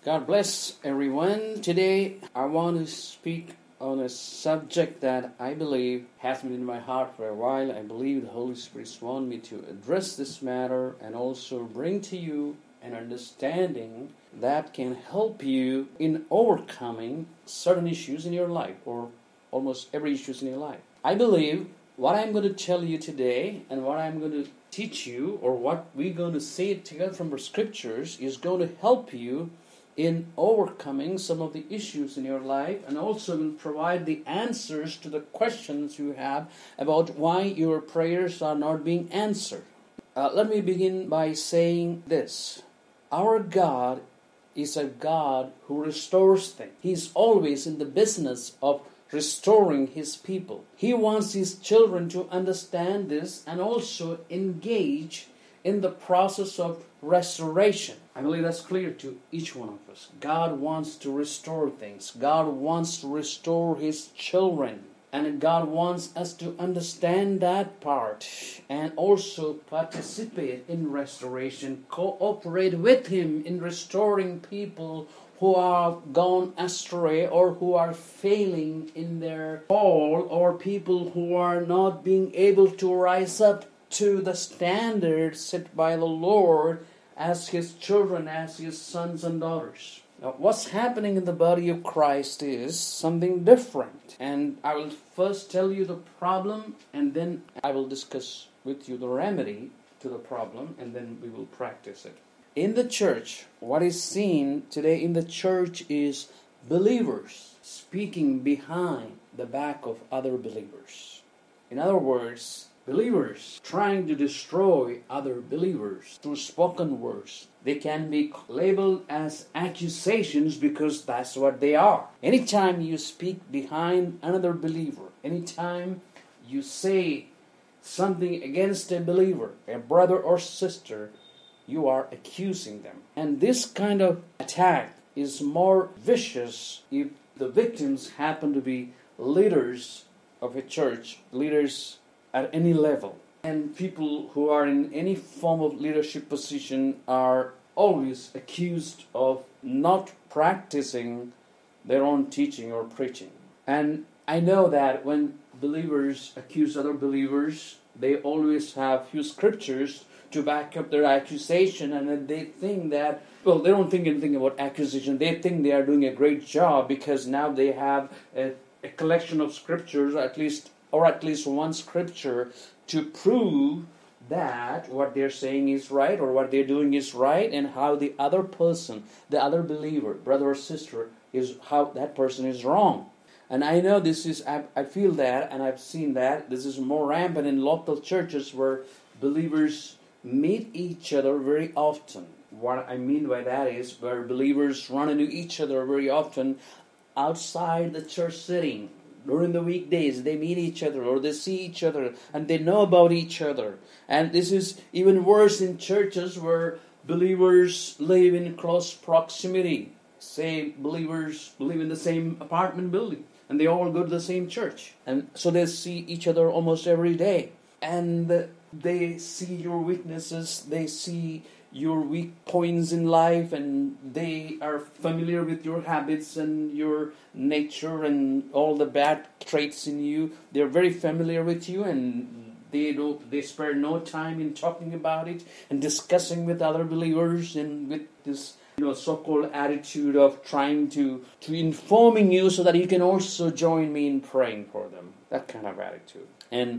God bless everyone. Today I want to speak on a subject that I believe has been in my heart for a while. I believe the Holy Spirit wants me to address this matter and also bring to you an understanding that can help you in overcoming certain issues in your life, or almost every issue in your life. I believe what I'm going to tell you today and what I'm going to teach you, or what we're going to say together from the scriptures, is going to help you in overcoming some of the issues in your life, and also will provide the answers to the questions you have about why your prayers are not being answered. Let me begin by saying this. Our God is a God who restores things. He's always in the business of restoring His people. He wants His children to understand this and also engage in the process of restoration. I believe that's clear to each one of us. God wants to restore things. God wants to restore His children. And God wants us to understand that part and also participate in restoration, cooperate with Him in restoring people who are gone astray or who are failing in their fall, or people who are not being able to rise up to the standard set by the Lord as His children, as His sons and daughters. Now, what's happening in the body of Christ is something different. And I will first tell you the problem, and then I will discuss with you the remedy to the problem, and then we will practice it. In the church, what is seen today in the church is believers speaking behind the back of other believers. In other words, believers trying to destroy other believers through spoken words. They can be labeled as accusations because that's what they are. Anytime you speak behind another believer, anytime you say something against a believer, a brother or sister, you are accusing them. And this kind of attack is more vicious if the victims happen to be leaders of a church, leaders at any level. And people who are in any form of leadership position are always accused of not practicing their own teaching or preaching. And I know that when believers accuse other believers, they always have few scriptures to back up their accusation, and then they think that, well, they don't think anything about accusation. They think they are doing a great job because now they have a collection of scriptures, at least one scripture to prove that what they're saying is right or what they're doing is right, and how the other person, the other believer, brother or sister, is how that person is wrong. And I know this is, I feel that, and I've seen that, this is more rampant in local churches where believers meet each other very often. What I mean by that is where believers run into each other very often outside the church setting. During the weekdays, they meet each other or they see each other and they know about each other. And this is even worse in churches where believers live in close proximity. Say believers live in the same apartment building and they all go to the same church. And so they see each other almost every day. And they see your weaknesses, they see your weak points in life, and they are familiar with your habits and your nature and all the bad traits in you. They're very familiar with you, and they spare no time in talking about it and discussing with other believers, and with this so-called attitude of trying to informing you so that you can also join me in praying for them. That kind of attitude. And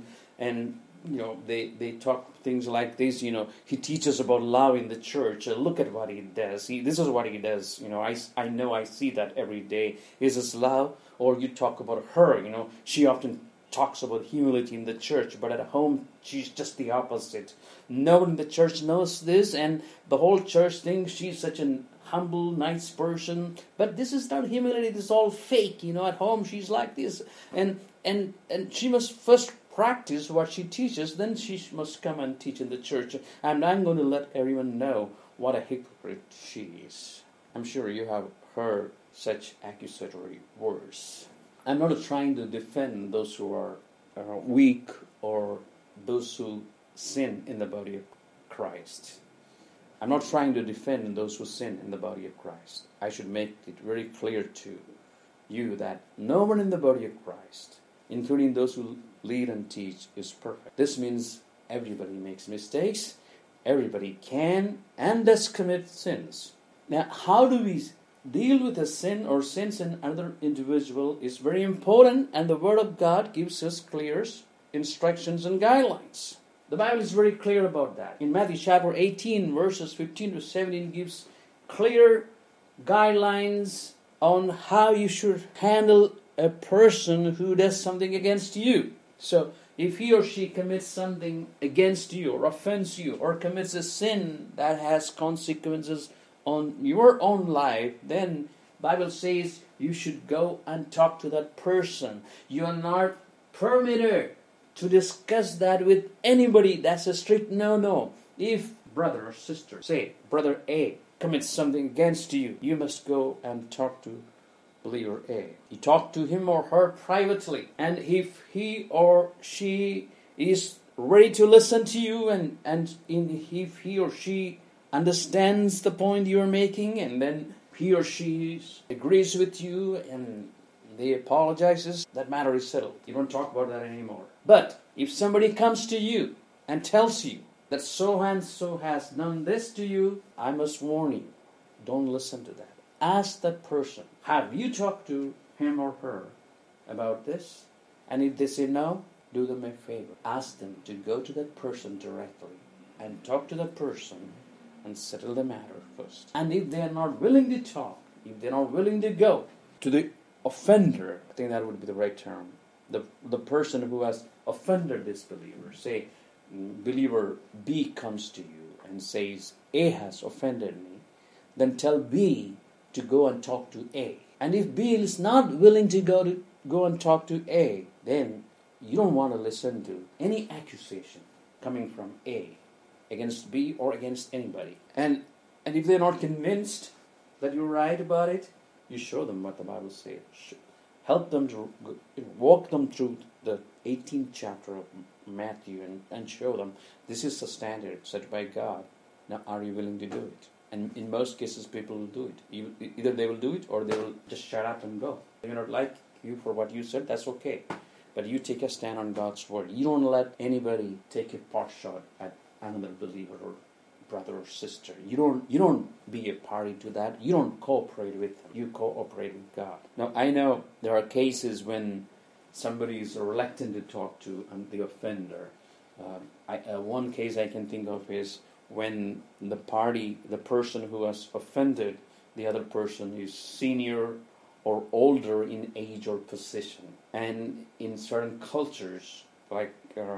they talk things like this. He teaches about love in the church. Look at what he does. This is what he does. I know I see that every day. Is this love? Or you talk about her. She often talks about humility in the church, but at home she's just the opposite. No one in the church knows this, and the whole church thinks she's such an humble, nice person. But this is not humility. This is all fake. At home she's like this, and she must first practice what she teaches, then she must come and teach in the church. And I'm going to let everyone know what a hypocrite she is. I'm sure you have heard such accusatory words. I'm not trying to defend those who are weak or those who sin in the body of Christ. I'm not trying to defend those who sin in the body of Christ. I should make it very clear to you that no one in the body of Christ, including those who lead and teach, is perfect. This means everybody makes mistakes. Everybody can and does commit sins. Now, how do we deal with a sin or sins in another individual is very important, and the Word of God gives us clear instructions and guidelines. The Bible is very clear about that. In Matthew chapter 18, verses 15 to 17 gives clear guidelines on how you should handle a person who does something against you. So, if he or she commits something against you or offends you or commits a sin that has consequences on your own life, then Bible says you should go and talk to that person. You are not permitted to discuss that with anybody. That's a strict no-no. If brother or sister, say brother A, commits something against you, you must go and talk to believer A. You talk to him or her privately, and if he or she is ready to listen to you, and if he or she understands the point you are making, and then he or she agrees with you and they apologizes, that matter is settled. You don't talk about that anymore. But if somebody comes to you and tells you that so and so has done this to you, I must warn you, don't listen to that. Ask that person, have you talked to him or her about this? And if they say no, do them a favor. Ask them to go to that person directly and talk to that person and settle the matter first. And if they are not willing to talk, if they are not willing to go to the offender, I think that would be the right term, the person who has offended this believer, say believer B comes to you and says A has offended me, then tell B to go and talk to A. And if B is not willing to go and talk to A, then you don't want to listen to any accusation coming from A against B or against anybody. And if they're not convinced that you're right about it, you show them what the Bible says. Help them to walk them through the 18th chapter of Matthew and show them this is the standard set by God. Now, are you willing to do it? And in most cases, people will do it. Either they will do it or they will just shut up and go. They may not like you for what you said, that's okay. But you take a stand on God's word. You don't let anybody take a pot shot at another believer or brother or sister. You don't be a party to that. You don't cooperate with them. You cooperate with God. Now, I know there are cases when somebody is reluctant to talk to the offender. One case I can think of is when the person who has offended the other person is senior or older in age or position. And in certain cultures, like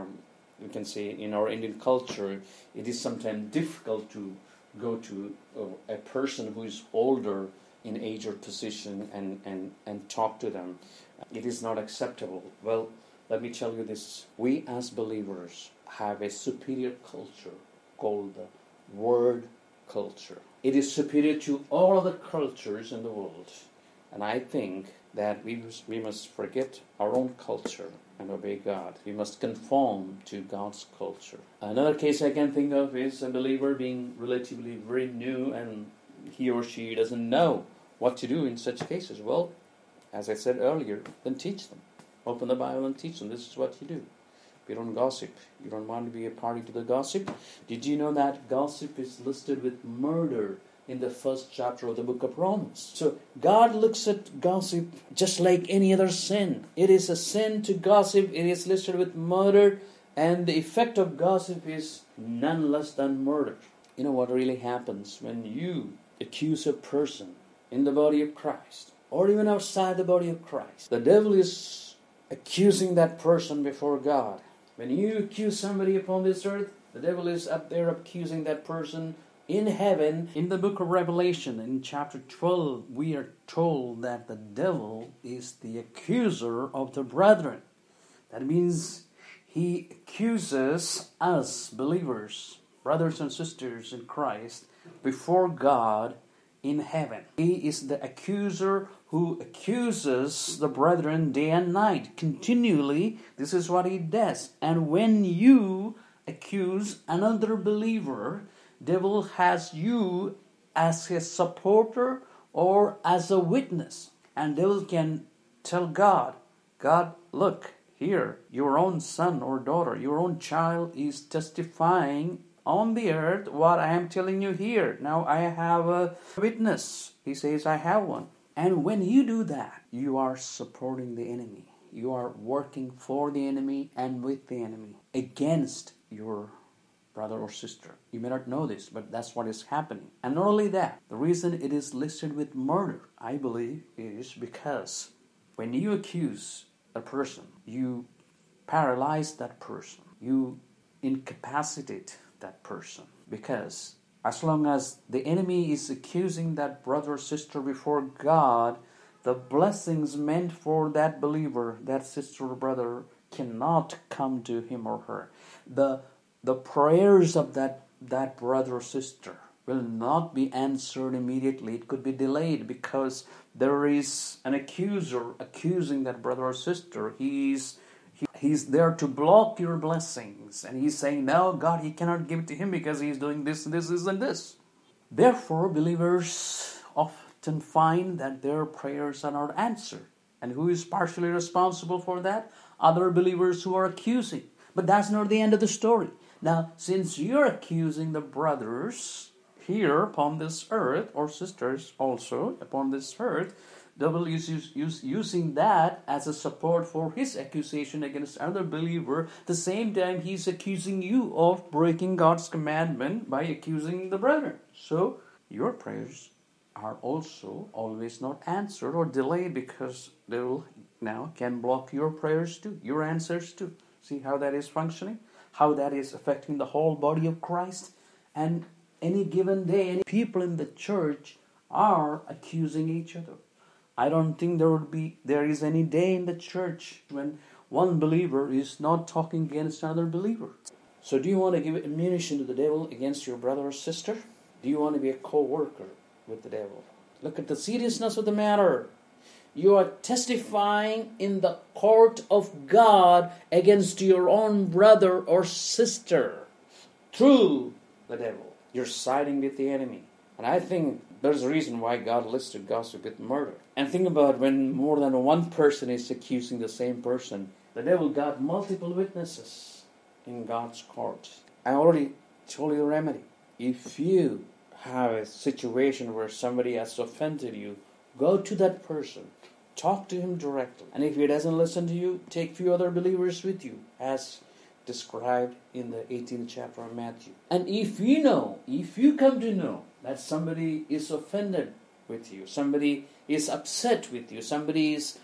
we can say in our Indian culture, it is sometimes difficult to go to a person who is older in age or position and talk to them. It is not acceptable. Well, let me tell you this. We as believers have a superior culture called the word culture. It is superior to all other cultures in the world. And I think that we must forget our own culture and obey God. We must conform to God's culture. Another case I can think of is a believer being relatively very new and he or she doesn't know what to do in such cases. Well, as I said earlier, then teach them. Open the Bible and teach them. This is what you do. You don't gossip. You don't want to be a party to the gossip. Did you know that gossip is listed with murder in the first chapter of the book of Romans? So God looks at gossip just like any other sin. It is a sin to gossip. It is listed with murder. And the effect of gossip is none less than murder. You know what really happens when you accuse a person in the body of Christ or even outside the body of Christ? The devil is accusing that person before God. When you accuse somebody upon this earth, the devil is up there accusing that person in heaven. In the book of Revelation, in chapter 12, we are told that the devil is the accuser of the brethren. That means he accuses us, believers, brothers and sisters in Christ, before God in heaven. He is the accuser who accuses the brethren day and night. Continually, this is what he does. And when you accuse another believer, devil has you as a supporter or as a witness. And devil can tell God, God, look, here, your own son or daughter, your own child is testifying on the earth what I am telling you here. Now I have a witness. He says, I have one. And when you do that, you are supporting the enemy. You are working for the enemy and with the enemy against your brother or sister. You may not know this, but that's what is happening. And not only that, the reason it is listed with murder, I believe, is because when you accuse a person, you paralyze that person. You incapacitate that person. Because as long as the enemy is accusing that brother or sister before God, the blessings meant for that believer, that sister or brother, cannot come to him or her. The prayers of that brother or sister will not be answered immediately. It could be delayed because there is an accuser accusing that brother or sister. He's there to block your blessings. And he's saying, no, God, he cannot give it to him because he's doing this and this and this. Therefore, believers often find that their prayers are not answered. And who is partially responsible for that? Other believers who are accusing. But that's not the end of the story. Now, since you're accusing the brothers here upon this earth, or sisters also upon this earth, devil is using that as a support for his accusation against another believer. The same time he's accusing you of breaking God's commandment by accusing the brethren. So your prayers are also always not answered or delayed because devil now can block your prayers too, your answers too. See how that is functioning? How that is affecting the whole body of Christ? And any given day, any people in the church are accusing each other. I don't think there is any day in the church when one believer is not talking against another believer. So do you want to give ammunition to the devil against your brother or sister? Do you want to be a co-worker with the devil? Look at the seriousness of the matter. You are testifying in the court of God against your own brother or sister through the devil. You're siding with the enemy. And I think there's a reason why God listed gossip with murder. And think about when more than one person is accusing the same person. The devil got multiple witnesses in God's court. I already told you the remedy. If you have a situation where somebody has offended you, go to that person. Talk to him directly. And if he doesn't listen to you, take few other believers with you, as described in the 18th chapter of Matthew. And if you come to know that somebody is offended with you, somebody is upset with you, somebody is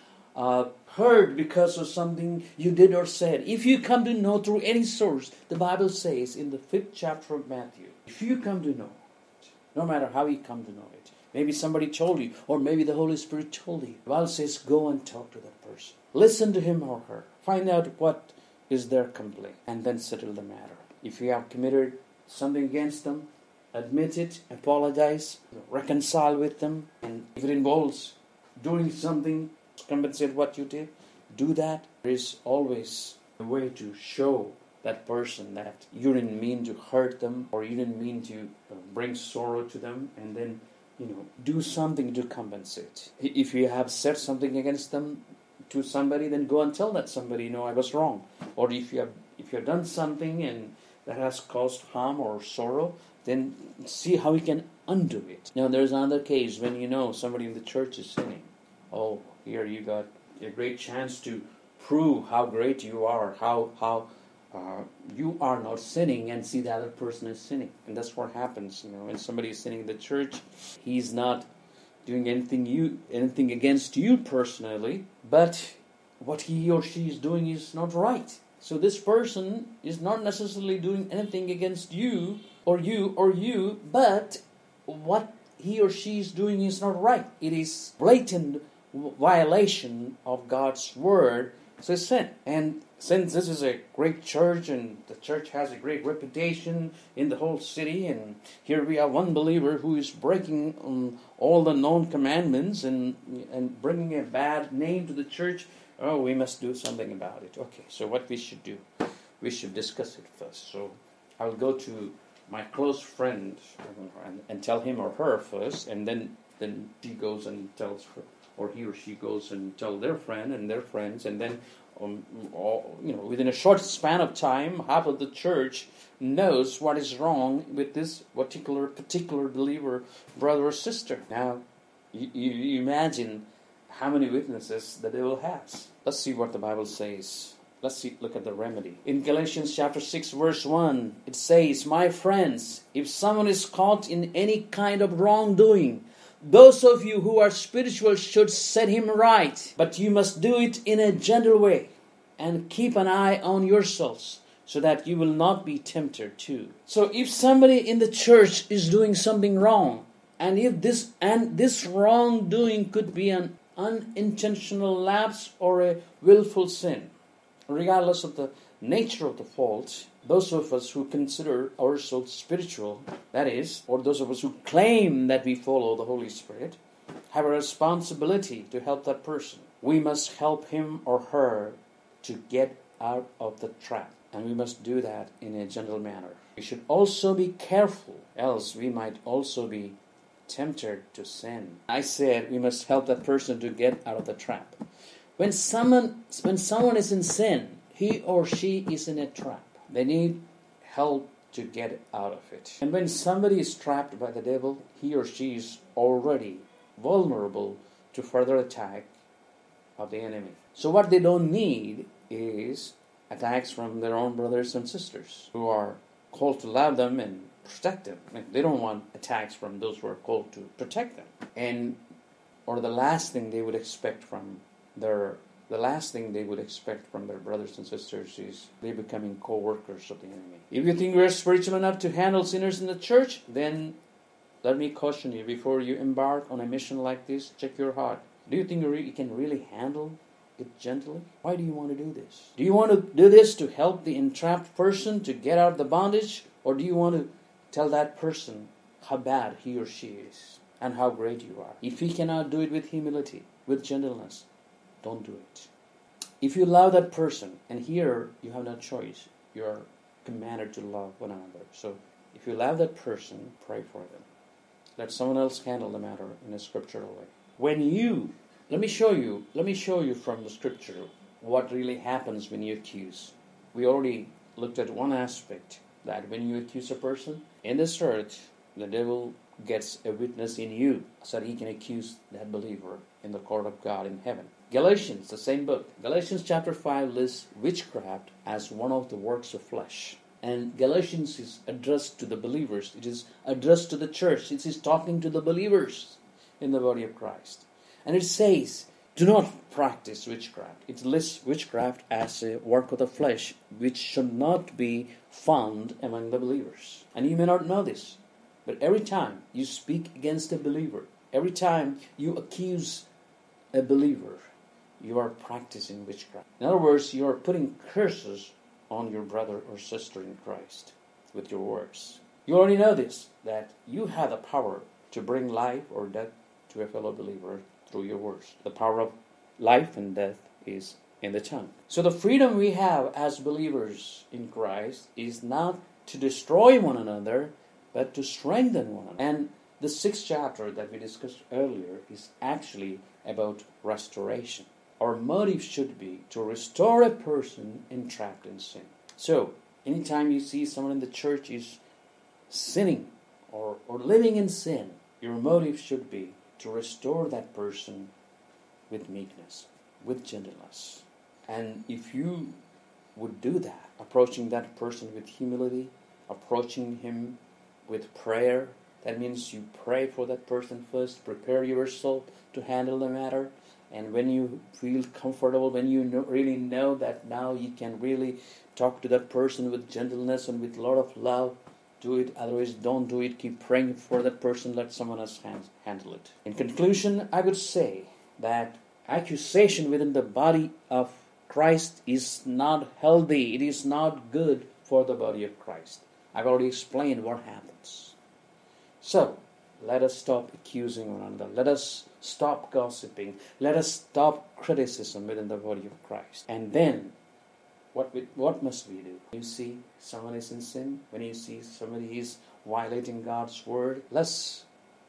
hurt because of something you did or said, if you come to know through any source, the Bible says in the 5th chapter of Matthew, if you come to know it, no matter how you come to know it, maybe somebody told you, or maybe the Holy Spirit told you, the Bible says go and talk to that person. Listen to him or her. Find out what is their complaint, and then settle the matter. If you have committed something against them, admit it, apologize, reconcile with them, and if it involves doing something to compensate what you did, do that. There is always a way to show that person that you didn't mean to hurt them, or you didn't mean to bring sorrow to them, and then do something to compensate. If you have said something against them to somebody, then go and tell that somebody, I was wrong. Or if you have done something and that has caused harm or sorrow, then see how you can undo it. Now there's another case when somebody in the church is sinning. Oh, here you got a great chance to prove how great you are, how you are not sinning, and see the other person is sinning. And that's what happens, when somebody is sinning in the church. He's not doing anything against you personally, but what he or she is doing is not right. So this person is not necessarily doing anything against you, but what he or she is doing is not right. It is blatant violation of God's word. So sin. And since this is a great church and the church has a great reputation in the whole city, and here we have one believer who is breaking all the known commandments and bringing a bad name to the church, we must do something about it. Okay, so what we should do? We should discuss it first. So I'll go to my close friend, and tell him or her first, and then she goes and tells her, or he or she goes and tell their friend and their friends, and then within a short span of time, half of the church knows what is wrong with this particular believer, brother or sister. Now, you imagine how many witnesses the devil has. Let's see what the Bible says. Look at the remedy. In Galatians chapter 6, verse 1, it says, "My friends, if someone is caught in any kind of wrongdoing, those of you who are spiritual should set him right. But you must do it in a gentle way, and keep an eye on yourselves, so that you will not be tempted too." So if somebody in the church is doing something wrong, and if this wrongdoing could be an unintentional lapse or a willful sin, regardless of the nature of the fault, those of us who consider ourselves spiritual, that is, or those of us who claim that we follow the Holy Spirit, have a responsibility to help that person. We must help him or her to get out of the trap, and we must do that in a gentle manner. We should also be careful, else we might also be tempted to sin. I said we must help that person to get out of the trap. When someone is in sin, he or she is in a trap. They need help to get out of it. And when somebody is trapped by the devil, he or she is already vulnerable to further attack of the enemy. So what they don't need is attacks from their own brothers and sisters who are called to love them and protect them. They don't want attacks from those who are called to protect them. Or the last thing they would expect from their brothers and sisters is they becoming co-workers of the enemy. If you think we're spiritual enough to handle sinners in the church, then let me caution you, before you embark on a mission like this, check your heart. Do you think you can really handle it gently? Why do you want to do this? Do you want to do this to help the entrapped person to get out of the bondage? Or do you want to tell that person how bad he or she is and how great you are? If he cannot do it with humility, with gentleness, don't do it. If you love that person, and here you have no choice, you are commanded to love one another. So if you love that person, pray for them. Let someone else handle the matter in a scriptural way. Let me show you from the scripture what really happens when you accuse. We already looked at one aspect, that when you accuse a person in this earth, the devil gets a witness in you so that he can accuse that believer in the court of God in heaven. Galatians, the same book, Galatians chapter 5 lists witchcraft as one of the works of flesh. And Galatians is addressed to the believers. It is addressed to the church. It is talking to the believers in the body of Christ. And it says, do not practice witchcraft. It lists witchcraft as a work of the flesh, which should not be found among the believers. And you may not know this, but every time you speak against a believer, every time you accuse a believer, you are practicing witchcraft. In other words, you are putting curses on your brother or sister in Christ with your words. You already know this, that you have the power to bring life or death to a fellow believer through your words. The power of life and death is in the tongue. So the freedom we have as believers in Christ is not to destroy one another, but to strengthen one another. And the 6th chapter that we discussed earlier is actually about restoration. Our motive should be to restore a person entrapped in sin. So, anytime you see someone in the church is sinning or living in sin, your motive should be to restore that person with meekness, with gentleness. And if you would do that, approaching that person with humility, approaching him with prayer, that means you pray for that person first, prepare yourself to handle the matter, and when you feel comfortable, when you really know that now you can really talk to that person with gentleness and with a lot of love, do it. Otherwise, don't do it. Keep praying for that person. Let someone else handle it. In conclusion, I would say that accusation within the body of Christ is not healthy. It is not good for the body of Christ. I've already explained what happens. So, let us stop accusing one another. Let us stop gossiping. Let us stop criticism within the body of Christ. And then, what must we do? When you see someone is in sin, when you see somebody is violating God's word, let's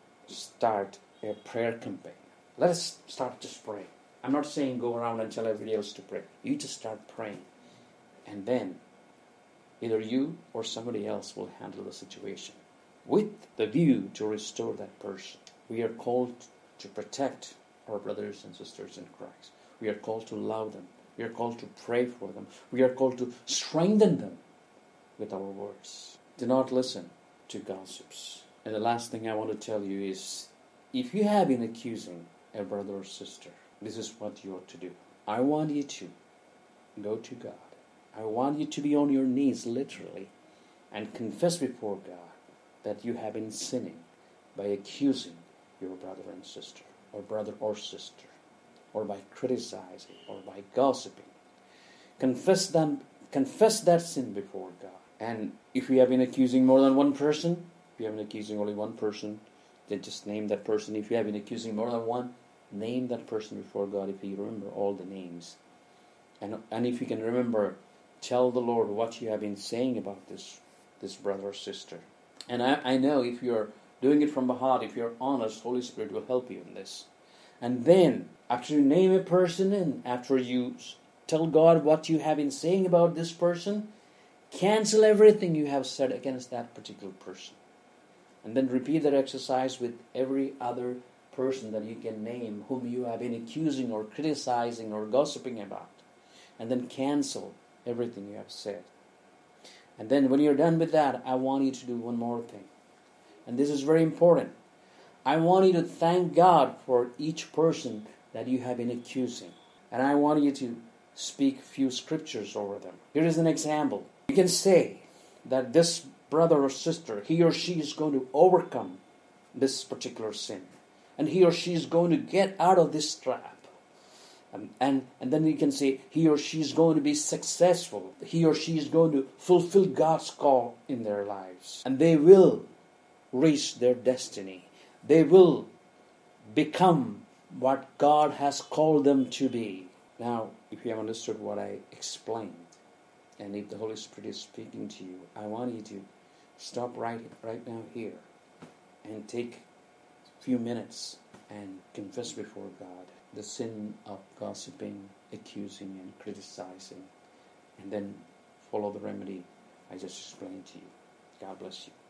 start a prayer campaign. Let us start just praying. I'm not saying go around and tell everybody else to pray. You just start praying. And then either you or somebody else will handle the situation with the view to restore that person. We are called to protect our brothers and sisters in Christ. We are called to love them. We are called to pray for them. We are called to strengthen them with our words. Do not listen to gossips. And the last thing I want to tell you is, if you have been accusing a brother or sister, this is what you ought to do. I want you to go to God. I want you to be on your knees, literally, and confess before God that you have been sinning by accusing your brother and sister, or brother or sister, or by criticizing, or by gossiping. Confess that sin before God. And if you have been accusing more than one person, if you have been accusing only one person, then just name that person. If you have been accusing more than one, name that person before God if you remember all the names. And if you can remember, tell the Lord what you have been saying about this brother or sister. And I know if you're doing it from the heart, if you're honest, Holy Spirit will help you in this. And then, after you name a person and after you tell God what you have been saying about this person, cancel everything you have said against that particular person. And then repeat that exercise with every other person that you can name whom you have been accusing or criticizing or gossiping about. And then cancel everything you have said. And then when you're done with that, I want you to do one more thing. And this is very important. I want you to thank God for each person that you have been accusing. And I want you to speak few scriptures over them. Here is an example. You can say that this brother or sister, he or she is going to overcome this particular sin. And he or she is going to get out of this trap. And then you can say he or she is going to be successful. He or she is going to fulfill God's call in their lives. And they will reach their destiny. They will become what God has called them to be. Now, if you have understood what I explained, and if the Holy Spirit is speaking to you, I want you to stop right now here and take a few minutes and confess before God the sin of gossiping, accusing, and criticizing, and then follow the remedy I just explained to you. God bless you.